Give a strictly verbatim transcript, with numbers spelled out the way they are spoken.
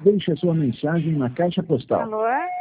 Deixe a sua mensagem na caixa postal. Alô?